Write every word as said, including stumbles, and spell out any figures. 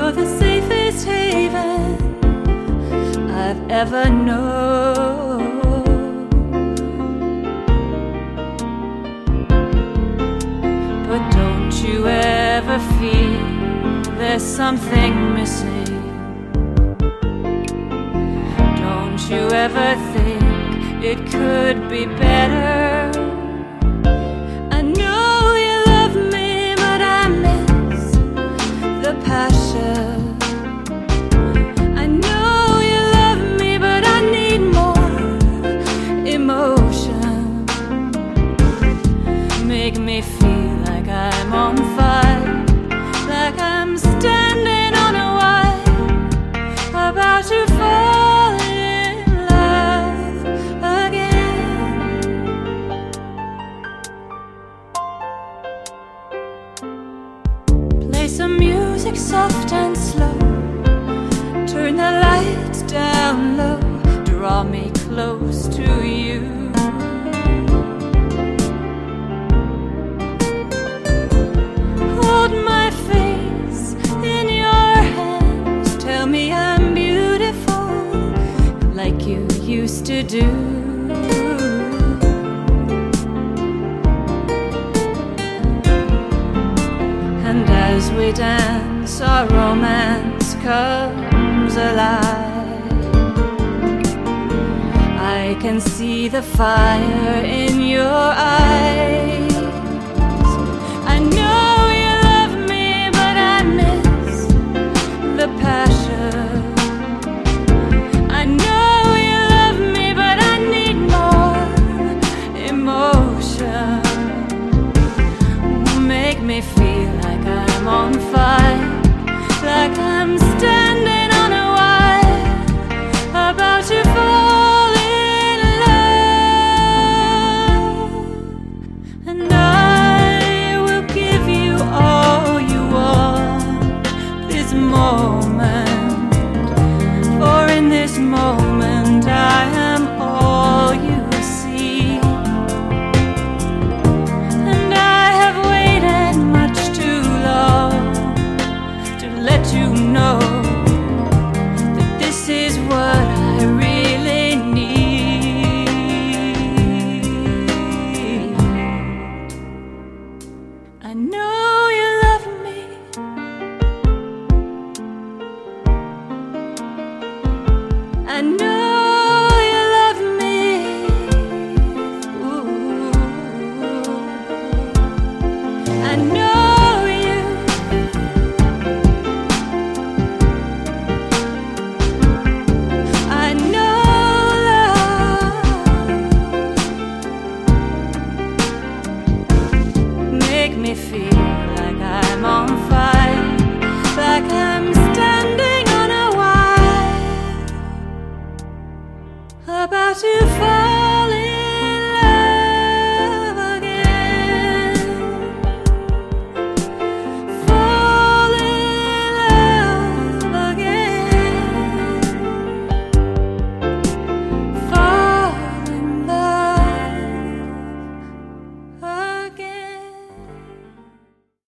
you're the safest haven I've ever known. But don't you ever feel there's something missing? Don't you ever think it could be better? I know you love me, but I miss the passion. I know you love me, but I need more emotion. Make me feel like I'm on fire, like I'm standing on a wire, about to fall in love again. Play some music soft and slow, turn the lights down low, draw me close to you. Hold my face in your hands, tell me I'm beautiful like you used to do. And as we dance, our romance comes alive. I can see the fire in your eyes.